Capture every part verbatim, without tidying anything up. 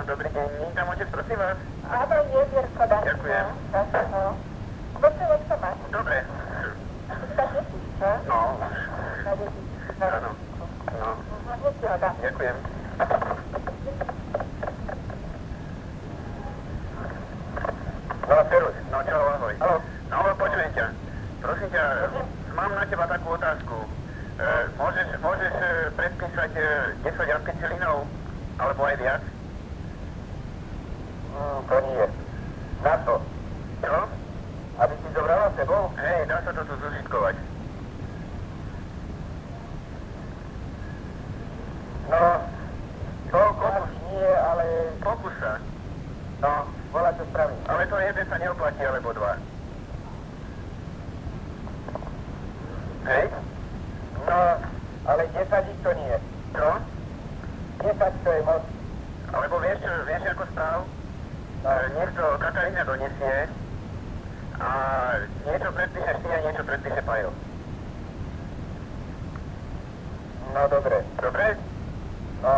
dobrý deň. Nie tam otec, prosím vás? Áno, je, Vierko, dám. Ďakujem. No. Koľko to máš? Dobre. Tá desiť, čo? No. Tá desiť. Áno. No. No, hneď ti ho dám. Ďakujem. No, Ferus. No, čau, ahoj. Haló. No, počujem ťa. Prosím ťa, mám na teba takú otázku. E, môžeš, môžeš e, predpísať e, desať ampicilinov, alebo aj viac? Mm, to nie. Na to. Čo? Aby si zobrala sebou? Hej, dá sa to tu zužitkovať. No, toľko už nie, ale... Pokus sa. No, volá to spravím. Ale to jeden sa neoplatí, alebo dva. Hej? No, ale desať ich to nie. Čo? desať to je moc. Alebo vieš, vieš ako správ? No. Nech to Katarína donesie a niečo predpíšeš ty a niečo predpíše Pajo. No, dobre. Dobre? No.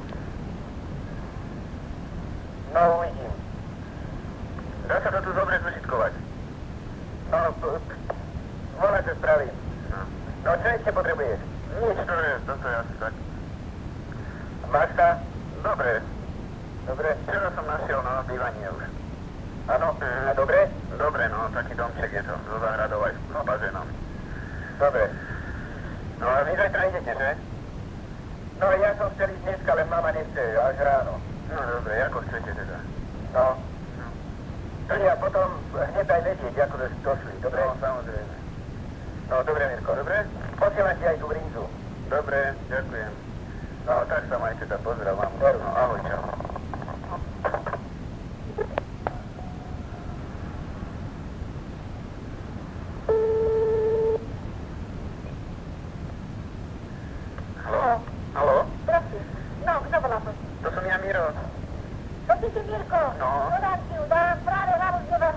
No, uvidím. Dá sa to tu dobre zužitkovať. No, volá to spravím. No. No, čo ešte potrebuješ? Nič, to je, toto je asi tak. Máš sa? Dobre. Dobre. Včera som našiel na bývanie už. Áno, a dobre? Dobre, no, taký domček je to, zo záhradou aj s bazénom. Dobre. No a vy zajtra idete, že? No, ja som chcel ísť dneska, len mama nechce, až ráno. No, dobre, ako chcete teda? No. No. A potom hneď aj vedieť, ako došli, dobre? No, samozrejme. No, dobre, Mirko, dobre? Posielam ti aj tú brinzu. Dobre, ďakujem. No, tak sa majte, teda pozdrav vám. No, ahoj, čau. Haló? Haló? Prosím. No, kto volá to? To som ja, Miro. To si si, Mirko. No. Dodám ti ju, dám práve na rozdielom.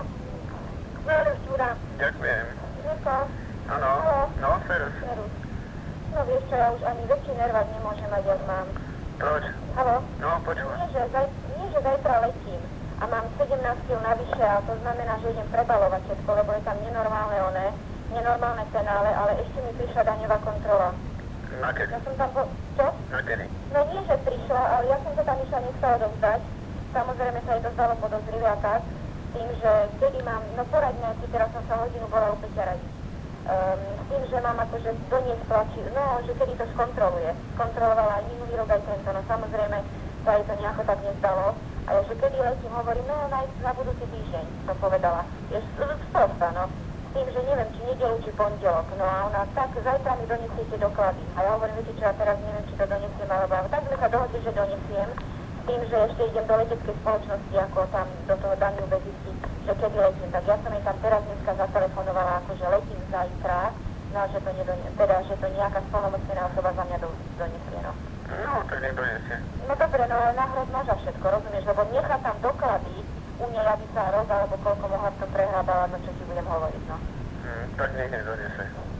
Ferus ti ju dám. Ďakujem. Mirko. Áno. No, Ferus. Ferus. No vieš čo, ja už ani väčší nervák nemôžem mať, jak mám. Proč? Haló? No, počúvam. Nie, že, zaj, nie, že zajtra letím a mám sedemnásť kíl navyše a to znamená, že idem prebalovať všetko, lebo je tam nenormálne oné, nenormálne penále, ale ešte mi prišla daňová kontrola. Na kedy? Ja som tam po... Čo? Na kedy? No nie, že prišla, ale ja som to tam išla nechcela odovzdať. Samozrejme sa jej to zdalo podozrivé a tak. Tým, že kedy mám, no poradne, keď teraz som sa hodinu bola u Peťa radiť. Um, s tým, že mám akože doniesť plači, no, že kedy to skontroluje. Kontrolovala aj minulý rok, aj tento, no samozrejme sa jej to nejako tak nezdalo. A ja, že kedy letím, hovorím, no, na, na budúci týždeň, som povedala. Je sprosta, no. S tým, že neviem, či nedeľu, či pondelok. No a ona, tak zajtra mi donesiete doklady. A ja hovorím, viete čo, ja teraz neviem, či to donesiem, alebo tak sme sa dohodli, že donesiem. S tým, že ešte idem do leteckej spoločnosti, ako tam do toho Daniu zistiť, že kedy letím. Tak ja som jej tam teraz dneska zatelefonovala, ako že letím zajtra, no a že to, nedonie, teda, že to nejaká splnomocnená osoba za mňa do, donesie, no. No, tak nech donesie. No dobre, no ale na hrozť noža všetko, rozumieš, lebo nechá tam doklady u nej, aby sa roz, alebo koľko mohla v tom prehrábala, no čo ti budem hovoriť, no. Hmm, tak nech nech donesie.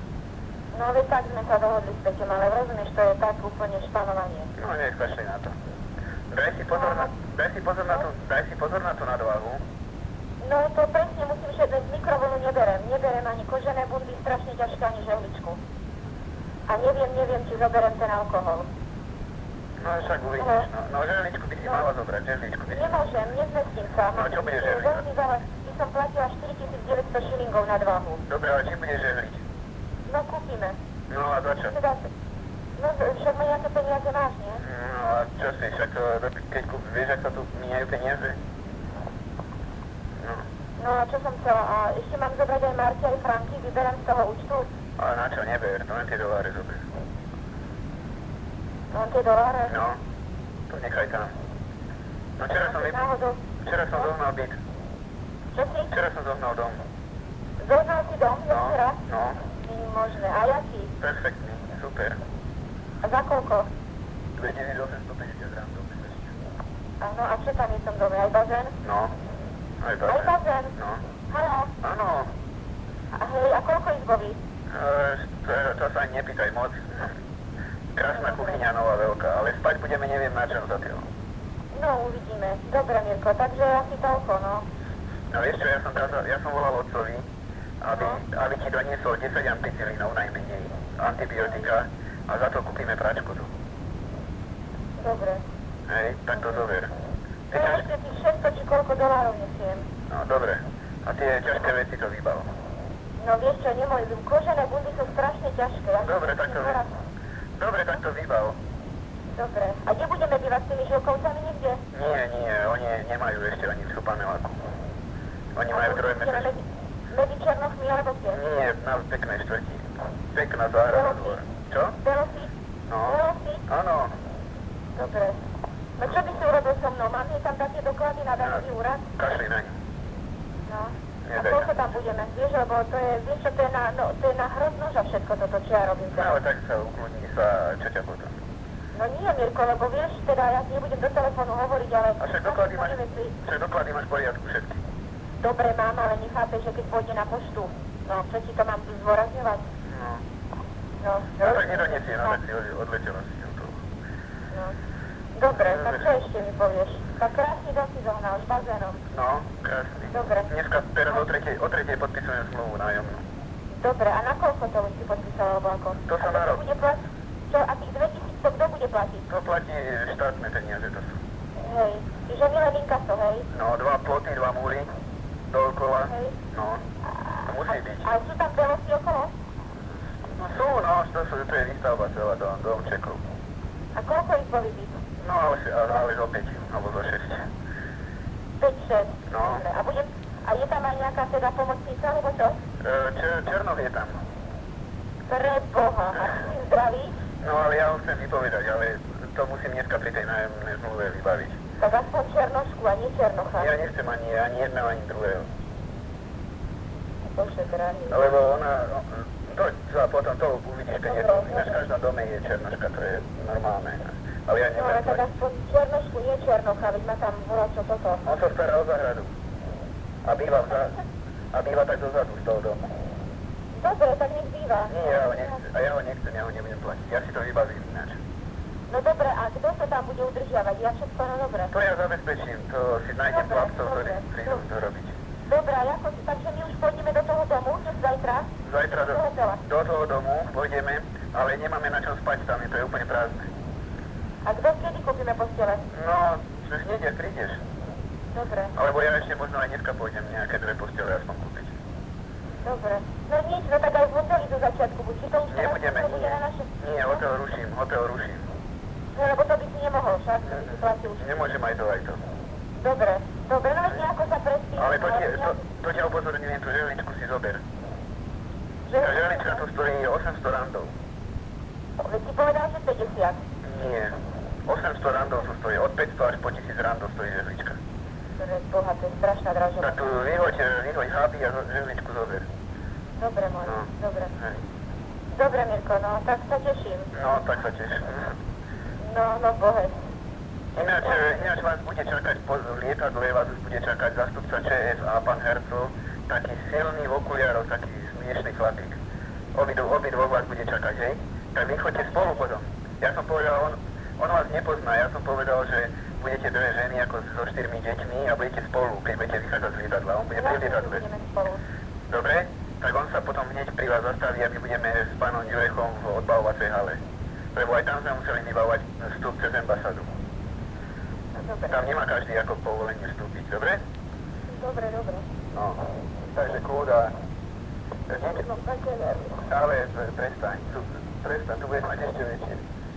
No veď tak sme sa dohodli s Peťom, ale rozumieš, to je tak úplne španovanie. No, nech kašli na to. Daj si pozor na, daj si pozor na tú, daj si pozor na tú nadváhu. No to presne musím, že z mikrovlnu neberem. Neberem ani kožené bundy, strašne ťažké, ani žehličku. A neviem, neviem, či zoberem ten alkohol. No však uvidíš, no, no žehličku by si no. mala zobrať, žehličku by si... Nemôžem, nezmestím sa. No čo bude žehliť? Veľmi veľa, by som platila štyritisícdeväťsto šilingov na váhu. Dobre, ale či bude žehliť? No kúpime. No a za čo? Teda, no však ma nejaké peniaze máš, nie? No a čo si, však keď kúp, vieš, ak sa tu míňajú peniaze? No. No a čo som chcela? A ešte mám zobrať aj Marti, aj Franky, vyberám z toho účtu? Ale na čo, neber, to len tie doláre zober. Len tie doláre? No, to nechaj tam. No včera som, vyp... včera som zohnal byt. Čo si? Včera som zohnal dom. Zohnal si dom, no, včera? No. Nie je možné. A jaký? Perfektný, super. A za koľko? dvetisícosemstopäťdesiat rám dom. Áno, a čo tam je v tom dome? Aj bazén? No, aj bazén. Aj bazén? No. Haló? Áno. A hej, a koľko izbový? E, to, to sa ani nepýtaj moc. Krásna kuchyňa, nová veľká, ale spať budeme neviem na čo zatiaľ. No, uvidíme. Dobre, Mirko, takže asi toľko, no. No vieš čo, ja som, kázal, ja som volal otcovi, aby, No. aby ti doniesol desať ampicilínov najmenej, antibiotika, a za to kúpime práčku tu. Dobre. Hej, tak to zober. To Ty je ťaž... ešte tých šesťsto či koľko dolárov nesiem. No, dobre. A tie ťažké veci to vybav. No vieš čo, nemoj, kožené bundy sú strašne ťažké. Ja Dobre, tak to, Teraz... dobre, tak to vybav. Dobre. A kde budeme bývať s tými žilkovcami niekde? Nie, nie, oni nemajú ešte ani v paneláku. Oni majú Alebo trojmesačný. medzi, medzi Černochmi alebo kde? Nie, na peknej štvrti. Pekná záhrada dvor. Čo? Belosí? No. Belosí? Áno. Dobre. No čo by si urobil so mnou? Mám mi tam také doklady na daňový úrad? Kašli naň. No. A Nedaj koľko sa. tam budeme? Vieš, lebo to je, vieš čo, to je na, no, to je na hrozno, že všetko toto, čo ja robím No, teraz. ale tak sa ukludní sa, čo ťa potom. No nie, Mirko, lebo vieš, teda ja nebudem do telefónu hovoriť, ale... A však doklady máš, Veci... však doklady máš v poriadku všetky. Dobre, mám, ale nechápeš, že keď pôjde na poštu. No, čo ti to mám tu zdôrazňovať? No. No, No tak nedonesie, no tak si odletela si to. No. Dobre, tak čo ešte mi povieš? Tak krásny dom si zohnal, s bazénom. No, krásny. Dobre. Dneska teraz o tretej, o tretej podpisujem zmluvu nájomnú. Dobre, a na koľko to už si podpísal, alebo ako? To sa A na kto rok. bude platiť? Čo, a tých dvetisíc to kto bude platiť? To platí štátne peniaze, to sú. Hej, čiže milé inkaso, hej? No, dva ploty, dva múry, dookola. Hej. No, to musí byť. A sú tam belosy okolo? No sú, no, to, sú, to je výstavba celá do domčekov. A koľko ich boli byť? No, ale, ale, ale zo päť, alebo zo šesť. päť šesť. No. Dobre, a bude... A je tam aj nejaká teda pomocnica, alebo čo? E, čer, Černov je tam. Pre Boha, a si zdravý? No, ale ja ho chcem vypovedať, ale to musím dneska pri tej nájomnej zmluve vybaviť. Tak aspoň Černošku a nie Černocha. Ja nechcem ani, ani jedného, ani druhého. Bože, drahý. Lebo ona, to, to a potom to uvidíš, keď je to, ináč v každom dome je černoška, to je normálne. Ale ja No ale neviem, tak aspoň Černošku, nie Černocha, veď ma tam volá čo toto. on sa stará o záhradu. A býva, za, a býva tak dozadu z toho domu. Dobre, tak nech býva. Nie, ja ho nechcem, a ja ho nechcem, ja ho nebudem platiť. Ja si to vybavím ináč. No dobre, a kto sa tam bude udržiavať? Ja všetko, no dobre. To ja zabezpečím, to si nájdem Dobre, chlapcov, ktorí dobre. prídu to robiť. Dobre, a ako, takže my už pôjdeme do toho domu, dnes zajtra? Zajtra do, Do hotela. do toho domu pôjdeme, ale nemáme na čom spať tam, je to je úplne prázdne. A kto kedy kúpime postele? No, už hneď, ak prídeš. Dobre, Alebo ja ešte možno aj dneska pôjdem nejaké dve postele aspoň kúpiť. dobre. No nič, no tak aj v hoteli do začiatku buď. Či to už teraz Nebudeme, to bude nie. na naše... Nie, hotel ruším, hotel ruším. No lebo to by si nemohol, však to by si platil už. Nemôžem aj to, aj to. Dobre, dobre, no veď nejako sa prespím. Ale to, tie, to, nejak- to ťa upozorňujem, tú želničku si zober. Že... Tá želnička tu stojí osemsto randov. Veď si povedal, že päťdesiat. Nie, osemsto randov tu stojí, od päťsto až po tisíc randov stojí želnička. Dobre, boha, to je strašná dražba. Tak tu vyhoď, vyhoď háby a želničku zober. Dobre, môj, No. dobre. Hej. Dobre, Mirko, no, tak sa teším. No, tak sa teším. No, no, bohe. Ináč, e, ináč vás bude čakať po lietadle, vás už bude čakať zastupca ČS a pán Hercov, taký silný v okuliároch, taký smiešný chlapík. Obidvo, obidvo vás bude čakať, hej? Tak vy choďte spolu potom. Ja som povedal, on, on vás nepozná, ja som povedal, že budete dve ženy ako so štyrmi deťmi a budete spolu, keď budete vychádzať z lietadla. On bude pri lietadle. Budeme spolu. Dobre? Tak on sa potom hneď pri vás zastaví a my budeme s pánom Ďurechom v odbavovacej hale. Lebo aj tam sme museli vybavovať vstup cez ambasádu. Dobre, Tam nemá každý ako povolenie vstúpiť, dobre? dobre, dobre. No, takže kúda. No, také nervy. Ale pre- prestaň, tu, prestaň, tu budeš mať ešte väčšie.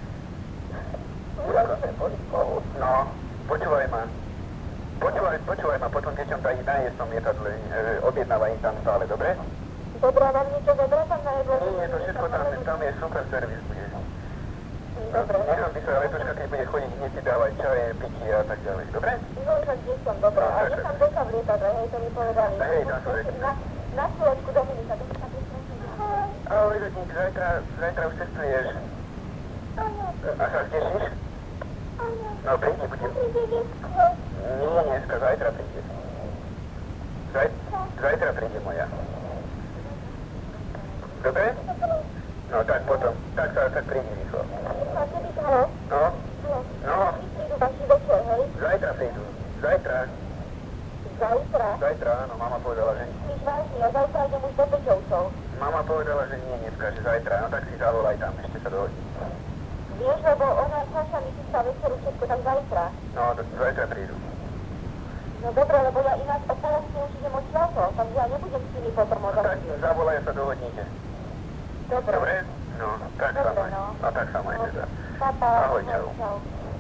No, počúvaj ma. Počúvaj, počúvaj ma, potom deťom daj nájsť v tom lietadle, e, objednávaj im tam stále, dobre? Dobre, a mám niečo zobrať tam na jedlo? Nie, to všetko tam, tam je super servis, bude. Dobre. Nechám by sa letočka, keď bude chodiť, hneď ti dávať čaje, piky a tak ďalej, dobre? No, tak kde som, dobre. A je tam deka v lietadle, hej, to mi povedali. Hej, tam sú deti. Na, na chvíľočku Dominika, Dominika, Ahoj, Ľudník, zajtra, zajtra už cestuješ. A sa tešíš? No, prídi, budem. Nie, dneska, zajtra príde. Zaj, zajtra príde moja. Dobre? No, tak potom, tak sa, tak prídi rýchlo. A kedy, halo? No, Halo? no, Prídu vaši večer, hej? zajtra. Zajtra. Zajtra? Zajtra, áno, mama povedala, že... Myslíš vážne, ja zajtra idem už do Peťovcov. Mama povedala, že nie dneska, že zajtra, no tak si zavolaj tam, ešte sa dohodí. Vieš, lebo ona, Saša mi chystá večeru všetko, tak zajtra. No, to zajtra prídu. No dobre, lebo ja ináč o polosne už idem odtiaľto, takže ja nebudem s nimi potom o Tak zavolaj a sa dohodnite. Dobre. Dobre? No, tak sa Dobre, maj. no. No tak sa maj teda. Pa, pa. Ahoj, čau. Čau.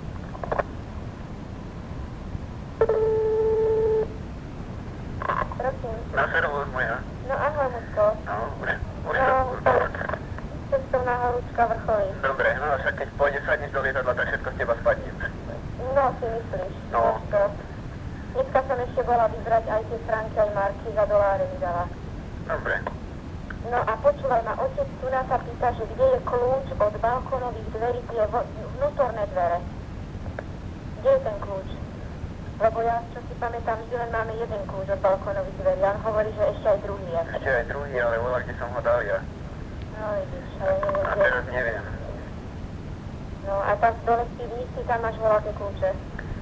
Prosím. Na servus moja. No ahoj, Musko. No, už, už No, to... cestovná horúčka vrcholí. Dobre, no však keď pôjde sadneš do lietadla, tak všetko z teba spadne. No, si myslíš. No. Musko. Dneska som ešte bola vybrať aj tie franky, aj marky, za doláre mi dala. Dobre. No a počúvaj ma, otec tu nás sa pýta, že kde je kľúč od balkónových dverí, tie vnútorné dvere. Kde je ten kľúč? Lebo ja, čo si pamätám, vždy len máme jeden kľúč od balkónových dverí. On hovorí, že ešte aj druhý je. Ešte aj druhý, ale volá, kde som ho dal ja. No vidíš, ale neviem, A kde. teraz neviem. No a tam dole v pivnici, tam máš voľaké kľúče.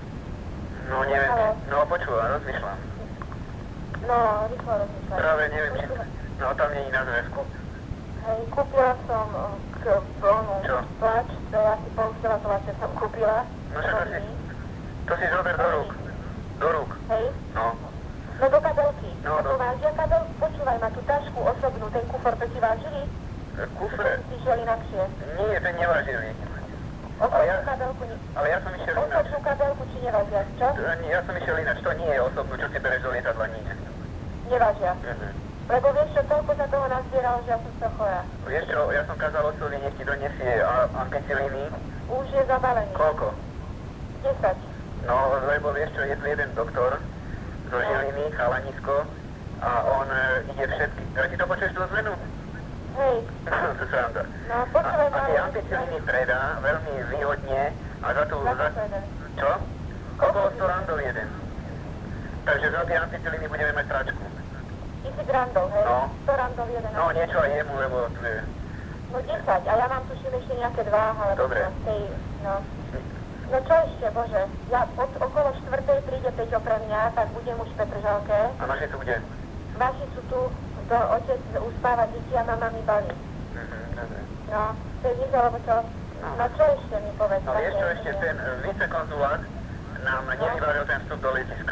No neviem. Haló. No počúvam, rozmýšľam. No, rýchlo rozmýšľaj. Práve neviem, či... No tam nie je na zväzku. Hej, kúpila som o, k plnú Čo? tlač, to je asi pol kilotovače som kúpila. No však to si... To si zober do rúk. Do rúk. Hej, No. no do kabelky. No, A to do- vážia kabelku? Počúvaj ma, tú tašku osobnú, ten kufor, to ti vážili? Kufre? Ten si šiel inakšie. Nie, ten nevážili. Osobnú ja- kabelku, nie. Ale ja som išiel ináč. Osobnú kabelku či nevážia, čo? To, nie, ja som išiel ináč. To nie je osobnú, čo si bereš do lietadla, nič. Nevážia. Mhm. Lebo vieš čo, toľko sa toho nazbieralo, že ja som sa chorá. Vieš čo, ja som kázal otcovi, nech ti donesie a- ampicilíny. Už je zabalený. Koľko? desať. No, lebo vieš čo, je tu jeden doktor zo Žiliny, chalanisko, a on e, ide všetky... Ja ti to počuješ tú ozvenu? Hej, To sranda. no A, počúvaj a ma. tie ampicilíny predá veľmi výhodne a za tú... Za Za, to jeden. čo? Okolo sto randov jeden. Takže za tie ampicilíny budeme mať tračku. Tisíc randov, hej? No. sto randov jeden. No, niečo aj jemu, lebo tu je... No desať, a ja mám tuším ešte nejaké dva, alebo Dobre. z tej, no. No čo ešte, bože, ja od okolo štvrtej príde Peťo pre mňa, tak budem už v Petržalke. A naši tu bude? Vaši sú tu, do otec uspáva deti a mama mi balí. Mhm, dobre. No, to je nič, alebo čo? No čo ešte mi povedz? No vieš čo, také, ešte že- ten e, vicekonzulát nám nevyvaril ten vstup do letiska.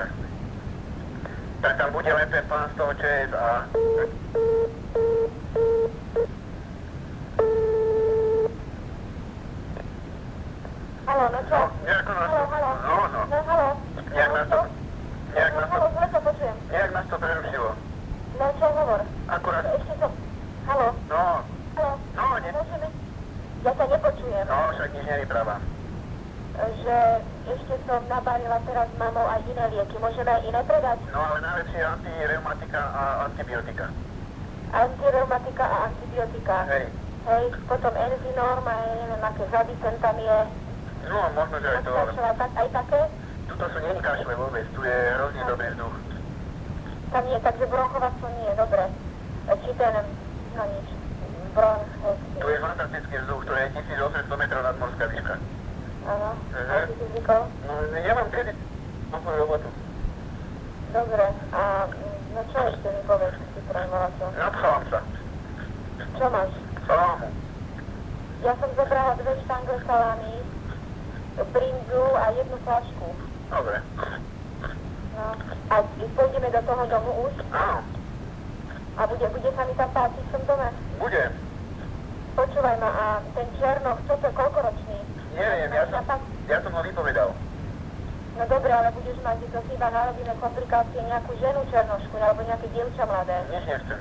Tak tam bude len ten pán z toho č es a... Haló, no čo? No, nejako nás to... Haló, haló. No, no. No, haló. Nejak nás to... Nejak No, nás to... haló, zle to počujem. Nejak nás to prerušilo. No, čo hovor? Akurát... Ešte som... Haló, No, haló. no, ne... Môžeme... Ja sa nepočujem. No, však nič nevyprávam. Že ešte som nabarila teraz s mamou aj iné lieky. Môžeme aj iné predať? No, ale najlepšie je antireumatika a antibiotika. Antireumatika a antibiotika. Hej. Hej, potom Enzinorm a ja neviem, aké Zadicen tam je. No, možno, že aj to... ale Kašľa, tak, aj také? Tuto sú nie kašle vôbec, tu je hrozne dobrý vzduch. Tam nie, takže bronchovactvo nie, dobre. Či ten, no nič, bronch, Tu je fantastický vzduch, to je tisícosemsto metrov nadmorská výška. áno, Mhm. a ty si zvykol? No, ja mám kedy... Mám svoju robotu. Dobre, a mm, no čo ešte mi povedz, si prejmovala čo? Napchávam sa. Čo máš? Salámu. Ja som zobrala dve štangle salámy, brinzu a jednu flašku. Dobre. No, a pôjdeme do toho domu už? Áno, A bude, bude sa mi tam páčiť v tom dome? bude. Počúvaj ma, a ten Černoch, čo to, koľkoročný? Neviem, ja som, ja som ho vypovedal. No dobre, ale budeš mať, že to chyba narobíme komplikácie, nejakú ženu Černošku, alebo nejaké dievča mladé. Nič nechcem.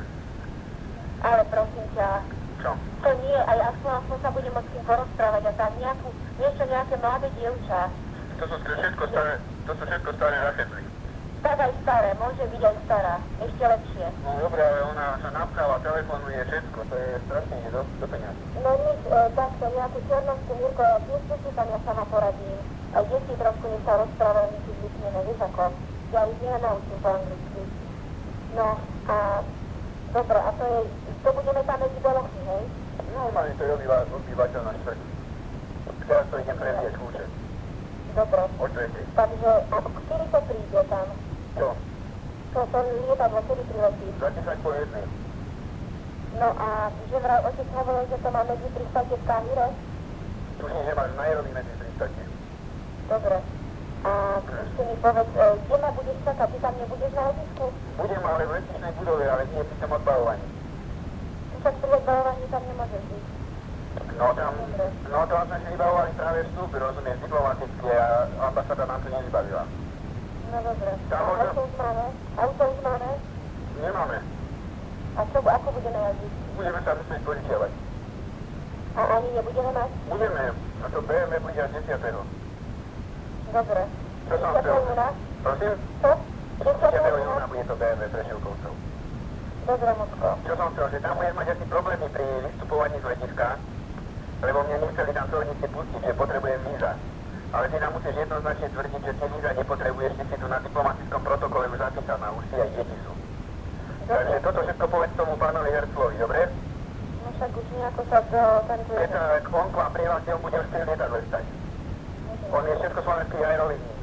Ale prosím ťa, Čo? to nie, aj aspoň, aspoň sa budem môcť s tým porozprávať a tak nejakú, niečo, nejaké mladé dievča. To sú všetko staré, to sú všetko staré rachetly. Tak aj staré, môže byť aj stará, ešte lepšie. No dobre, ale ona sa napcháva, telefonuje, všetko, to je strašne do, do peniazy. No nič, e, takto, nejakú Černovskú, Mirko, pusti si tam, ja sama poradím. A deti trošku nech sa rozprávajú, my si zvykneme, vieš ako, ja ich nenaučím po anglicky. No a, dobre, a to je, to budeme tam medzi Belochmi, hej? Normálne to je obyva, obyvateľná štvrť. Teraz to idem previeť kľúče. Dobre, O tretej. takže, a k ktorí to príde? je tam. Čo? To, to lietadlo, kedy priletí. Za desať po jednej. No a že vraj otec hovoril, že to má medzi pristáte v Káhire? Tuším, že máš Nairobi medzi pristáte. Dobre. A ešte mi povedz, e, kde ma budeš čakať? Ty tam nebudeš na letisku? Budem ale v letičnej budove, ale nie pri tom odbavovaní. Však pri odbavovaní tam nemôžeš byť. No tam, no to sme si vybavovali práve vstup, rozumieš, diplomaticky a ambasáda nám to nevybavila. No dobre. Tam A možno- auto už máme? Auto už máme? Nemáme. A čo, ako budeme jazdiť? Budeme sa musieť požičiavať. A ani nebudeme mať? Budeme, a to bé em vé bude až desiateho. Dobre. Čo som chcel? júna? Prosím? Čo? desiateho desiateho júna júna? bude to bé em vé pre Ševkovcov. Dobre, Mocko. Čo som chcel, že tam budeš mať asi problémy pri vystupovaní z letiska, lebo mňa nechceli tam colníci pustiť, že potrebujem víza. Ale ty nám musíš jednoznačne tvrdiť, že ty víza nepotrebuješ, ty si tu na diplomatickom protokole už zapísaná, už si aj deti sú. Takže toto všetko povedz tomu pánovi Herclovi, dobre? No však už nejako sa to tento... Keď sa on k vám prihlási, on bude už pri lietadle stať. On je československý aerolíny.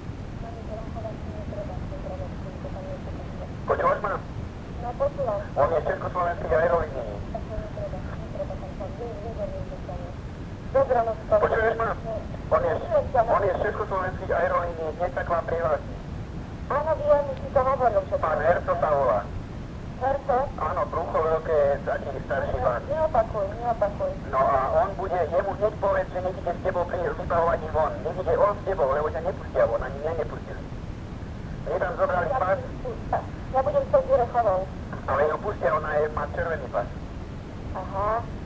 Počúvaš ma? No počúvam. On je československý aerolíny. Dobre, Mocko. Počuješ ma? On je, on je z československých aerolíní, hneď sa k vám prihlási. Áno, viem, už si to hovoril všetko. Pán Herco sa volá. Herco? Áno, brucho veľké, taký starší pán. Neopakuj, neopakuj. No a on bude, jemu hneď povedz, že nech ide s tebou pri vypahovaní von. Nech ide on s tebou, lebo ťa nepustia von, ani mňa nepustili. Mne tam zobrali Ja pas, budem, ja budem s tou Jurechovou. ale ju pustia, ona je, má červený pas. Aha.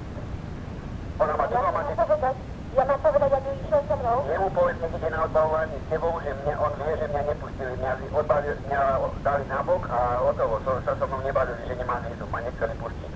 Ona má Ja mám diplomatický. povedať, ja mám povedať, aby išiel so mnou? Jemu povedz, nech ide na odbavovanie s tebou, že mne, on vie, že mňa nepustili. Mňa odbavili, mňa dali nabok a hotovo, so, sa so mnou nebavili, že nemá vízum, ma nechceli pustiť.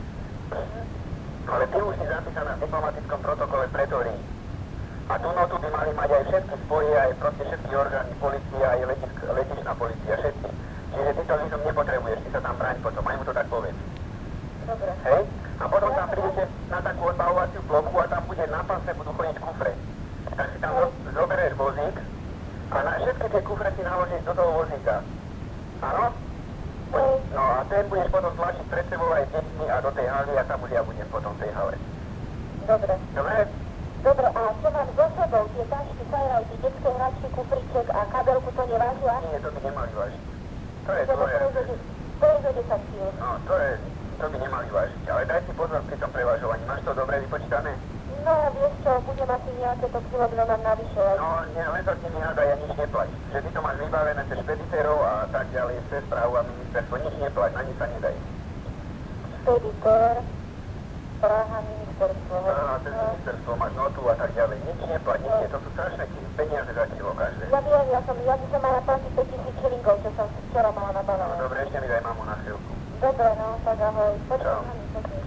Ale ty už si zapísaná v diplomatickom protokole pretórii. A tu notu by mali mať aj všetky spoje, aj proste všetky orgány, policia, aj letisk, letičná policia, všetky. Čiže ty to vízum nepotrebuješ, ty sa tam braň potom, aj mu to tak povedz. Dobre. Hej? A potom tam prídete na takú odbavovaciu plochu a tam bude na pase, budú chodiť kufre. Tak si tam zo- zoberieš vozík a na všetky tie kufre si naložíš do toho vozíka. Áno? Hej. No a ten budeš potom tlačiť pred sebou aj s deťmi a do tej haly a tam už ja budem potom v tej hale. Dobre. Dobre? Dobre, a čo mám so sebou? Tie tašky, fajrajky, detské hračky, kufriček a kabelku to nevážia? Nie, to by nemali vážiť. To je Lebo tvoje. to je za de- to je za desať kýl. No, to je, to by nemali vážiť. Ale daj si pozor pri tom prevažovaní. Máš to dobre vypočítané? No, vieš čo, budem asi nejaké to kilogram navyše. aj- No, nie, len sa s nimi hádaj a nič neplať. Že ty to máš vybavené cez špeditérov a tak ďalej, cez správu a ministerstvo, nič neplať, na nič sa nedaj. Speditor, Praha, ministerstvo. A cez ministerstvo máš notu a tak ďalej, nič neplať, nič nie, to sú strašné peniaze za kilo každé. Ja viem, ja som, ja by som mala platiť päť tisíc šilingov, čo som včera mala No nabavené. dobre, ešte mi daj mamu na chvíľku. Dobre, no, tak ahoj. Počkaj, Čau. mami, počkaj.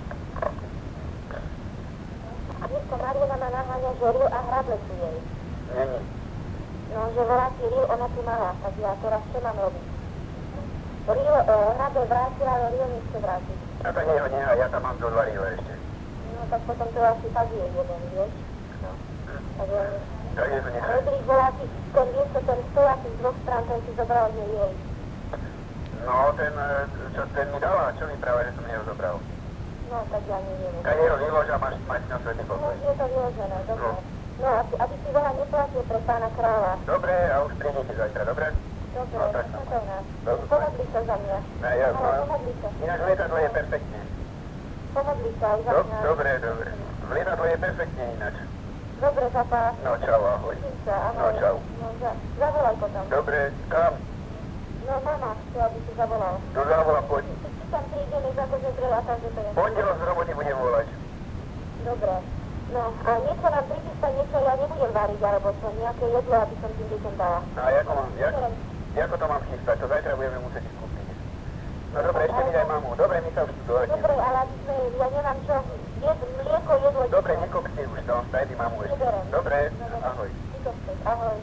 Vieš čo, Mariana ma naháňa, že Ril a Hrable sú jej. Není. No, že volá si Ril, ona tu mala, tak ja teraz čo mám robiť? Ril, uh, Hrable vrátila, ale Ril nechce vrátiť. A tak jeho nehaj, ja tam mám do dva rile ešte. No, tak potom to asi tak je jeden, vieš? No, tak ja nech... Tak je to nechaj. Rodrík volá si, ten vieš čo, ten stojáci z dvoch strán, ten si zobral nie jej. No, ten, e, čo ten mi dala, čo mi práve, že som jeho zobral. No, tak ja neviem. Kaj jeho vylož a máš mať na svetý No, pokoj. je to vyložené, dobre. No. No, aby, aby si veľa neplatil pre pána kráľa. Dobre, a už prídete zajtra, dobre? Dobre, No, tak. no to nás. Dobre. Pomodli sa za mňa. Ne, ja Áno, znam. pomodli sa. Ináč lietadlo je perfektne. Pomodli sa aj za Dob- mňa. Dobre, dobre. Lietadlo je perfektne ináč. Dobre, papa. No, čau, ahoj. Teším sa, ahoj. No, čau. No, za, zavolaj potom. Dobre, kam? No, mama chce, aby si zavolal. No, zavolá, poď. Ty si tam príde, než akože prelátam, že to je. Pondelok z roboty budem volať. Dobre. No, a niečo nám prichystať, niečo ja nebudem variť, alebo čo, nejaké jedlo, aby som tým deťom dala. No, a ako mám, jak, ako to mám chystať? To zajtra budeme musieť ísť kúpiť. No, dobre, ešte mi daj mamu. Dobre, my sa už tu dohodneme. Dobre, ale aby sme, ja nemám čo, jed, mlieko, jedlo, Dobre, nekokci už to, daj ty mamu ešte. Dobre. Dobre, ahoj. Ty to chceš, ahoj.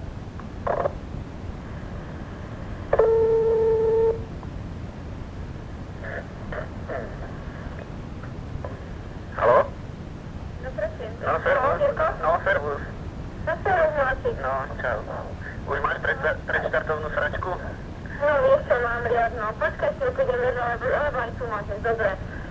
Haló? No prosím. No, servus. No, servus. No servus, Marcik. No, čau. Už máš pred, predštartovnú sračku? No vieš čo, mám riadno. Počkaj chvíľku, idem vedľa, lebo, lebo aj tu máte, dobre.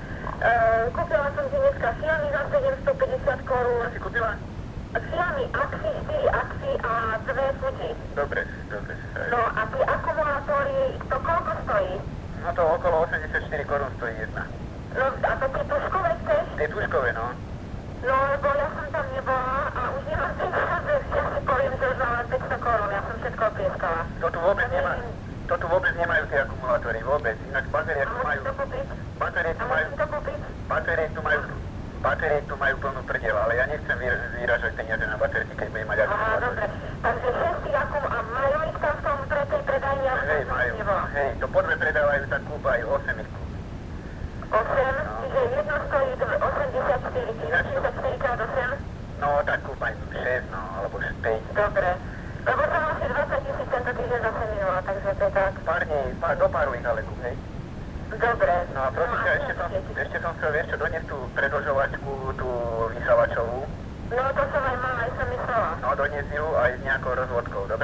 Uh, kúpila som si dneska Xiaomi za sedemstopäťdesiat korún. Si kúpila? Xiaomi Axi, štyri Axi a dve Fuji. Dobre, dobre. No a tie akumulátory, to koľko stojí? No to okolo osemdesiatštyri korún stojí jedna. No a to tie tuškové chceš? Tie tuškové, no. No lebo ja som tam nebola a už nemám peniaze, ja si poviem, že už mám len päťsto korún, ja som všetko oplieskala. To tu vôbec nemá, to tu vôbec nemajú tie akumulátory, vôbec. Ináč batérie A tu musím majú, to kúpiť? batérie A tu majú, musím to kúpiť? batérie tu majú, batérie tu majú plnú prdel, ale ja nechcem vyr- vyražať peniaze na baterky, keď budem mať Aha, akumulátory. dobre. Takže šesť akum a majú ich tam v tom pre tej predajni, ale Hej, som majú, nebola. hej, to po dve predávajú, tak kúpajú osem ich. osem, čiže jedno stojí osemdesiatštyri, čiže osemdesiatštyri krát osem. No, tak kúpaj šesť, no, alebo päť. Dobre. Lebo som asi dvadsať tisíc tento týždeň zase minula, takže to je tak. Pár dní, pár, do páru ich ale kúp, hej. Dobre. No a prosím ťa, ešte som, ešte som chcel, vieš čo, doniesť tú predĺžovačku, tú vysávačovú. No to som aj mala, aj som myslela. No, doniesť ju aj s nejakou rozvodkou, dobre?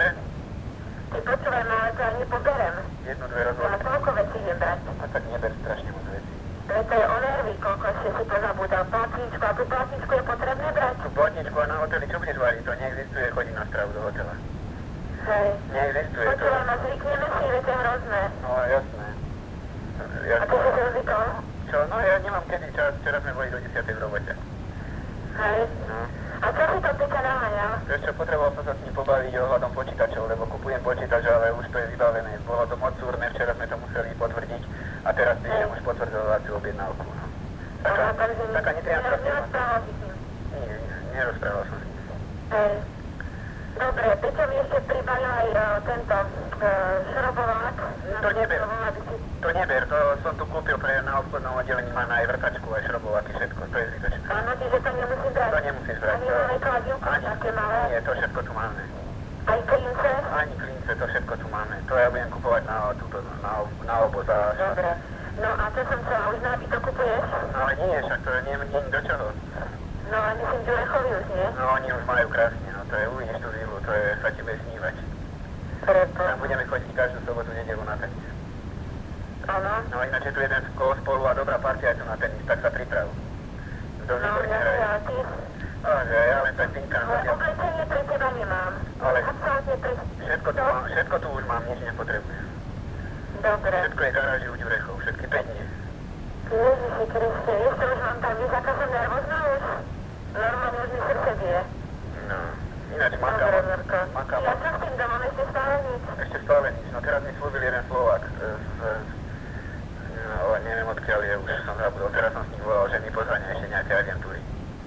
Ty počúvaj ma, ale to aj nepoberem. Jednu, dve Ja rozvodky. toľko vecí idem brať. A tak neber strašne moc veci. Preto je o nervy, koľko ešte si pozabúdal. Platničku, a tú platničku je potrebné brať? Tú platničku a na hoteli, čo budeš variť? To neexistuje, chodí na stravu do hotela. Hej. Neexistuje to. Počúvaj ma, zvykneme si, veď je hrozné. No, jasné. A jasné. ty si to zvykol? Čo? No, ja nemám kedy čas, včera sme boli do desiatej v robote. Hej. No. A čo si to týka naháňal? Vieš čo, potreboval som sa s ním pobaviť ohľadom počítačov, lebo kupujem počítač, ale už to je vybavené. Bolo to moc súrne, včera sme to museli potvrdiť a teraz píšem už potvrdzovaciu objednávku. No. Taká, Aha, takže taká netrianská firma. nerozprával si s ním. Nie, nerozprával som. Hej. Dobre, prečo mi ešte pribalil aj uh, tento uh, šrobovák? To neber. Aby si... To neber, to som tu kúpil pre na obchodnom oddelení, má aj vrtačku, aj šrobovaky, všetko, to je zbytočné. Áno, čiže to nemusím brať. To nemusíš brať. Ani To... máme kladivku, Ani, také malé. nie, to všetko tu máme. Aj klince? Ani klince, to všetko tu máme. To ja budem kupovať na, túto, na, na oboz a... Dobre. No a čo som chcela, už nábytok kupuješ? No ale nie, však to nie, nie do čoho. No a myslím, že Lechovi už nie? No oni už majú krásne, no to je, uvidíš tú vilu, to je, sa ti bude snívať. Preto. Tam budeme chodiť každú sobotu, nedelu na tenis. Áno. No ináč je tu jeden kolo spolu a dobrá partia je tu na tenis, tak sa priprav. Kto No, výborne ja hraje. ja ty. Ale ja len tak pinkám. Ale oblečenie pre teba nemám. Ale- Absolutne pre... Všetko tu, mám, všetko tu už mám, nič nepotrebujem. Dobre. Všetko je garáži u Ďurechov, všetky päť dní. Ježiši Kriste, vieš, to už mám tam, vieš, aká som nervózna už? Normálne už mi srdce bije. No, ináč makám. Dobre, Zorko. Makám. Ja čo s tým domom ešte stále nič? Ešte stále nič, no teraz mi slúbil jeden Slovák z, z, no, neviem odkiaľ je, už som zabudol, teraz som s ním volal, že mi pozvania ešte nejaké agentúry.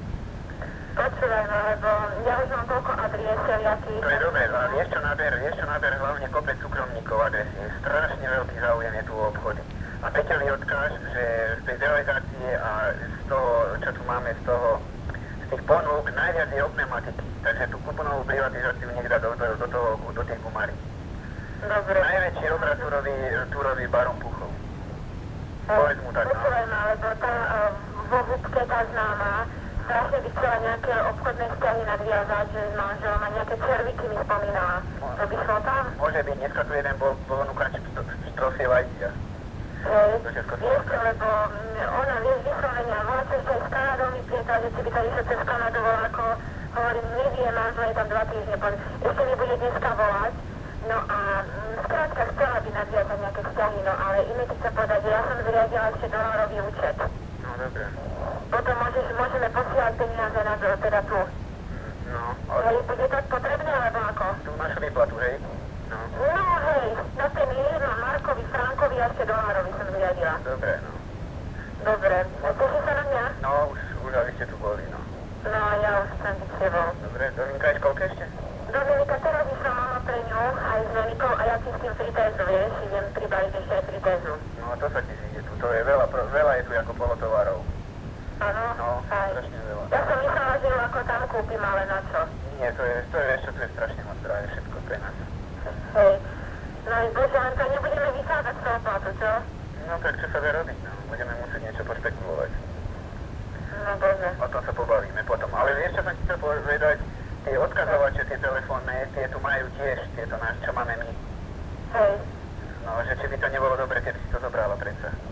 Počúvaj ma, lebo ja už mám toľko adries, všelijakých. To je dobré, ale vieš čo naber, vieš čo naber, hlavne kopec súkromníkov adresy, je strašne veľký záujem je tu o obchody. A Peťa mi odkáž, že z tej delegácie a z toho, čo tu máme, z toho, z tých ponúk, najviac je o pneumatiky, takže tú kuponovú privatizáciu niekde do, do, do toho, do tej gumary. Dobre. Najväčší obrad tu robí, tu robí Baron Puchov. Povedz mu tak, no. Počúvaj ma, lebo tá uh, vo húbke tá známa, strašne by chcela nejaké obchodné vzťahy nadviazať, že s manželom a nejaké červíky mi spomínala. To by šlo tam? Môže byť, dneska tu jeden bol ponúkač štrofie vajcia. Hej, To všetko vieš čo, lebo mm, ona, vieš, vyslovenia, volá sa ešte aj s Kanadou mi prieta, že či by to išlo cez Kanadu, ako hovorím, neviem, manžel je tam dva týždne, poviem, ešte mi bude dneska volať, no a mm, skrátka chcela by nadviazať nejaké vzťahy, no ale iné ti chcem povedať, že ja som zriadila ešte dolarový účet. No dobre. Potom môžeš, môžeme posielať peniaze na to, teda tu. No, Hej, ale bude to potrebné, alebo ako? tu máš výplatu, hej? No, No hej, na ten jeden Markovi, Frankovi a ešte dolarovi som zriadila. dobre, no. Dobre, teší sa na mňa? No, už, už aby ste tu boli, no. No, ja už chcem byť s tebou. Dobre, Dominka je školke ešte? Dominika, teraz išla mama pre ňu aj s Monikou a ja si s tým fritézu, vieš, idem pribaviť ešte aj fritézu. No, to sa ti zíde tu, to je veľa, pro- veľa je tu ako polotovarov. Áno, No, aj. strašne veľa. Ja som myslela, že ju ako tam kúpim, ale na čo? Nie, to je, to je, vieš čo, to je strašne moc drahé všetko pre nás. Hej. No i bože, len to nebudeme vychádzať z toho platu, čo? No, tak čo sa dá robiť, no. Budeme musieť niečo pošpekulovať. No bože. O tom sa pobavíme potom. Ale vieš, čo som ti chcel povedať? Tie odkazovače, tie telefónne, tie tu majú tiež, tieto náš, čo máme my. Hej. No, že či by to nebolo dobre, keby si to zobrala predsa.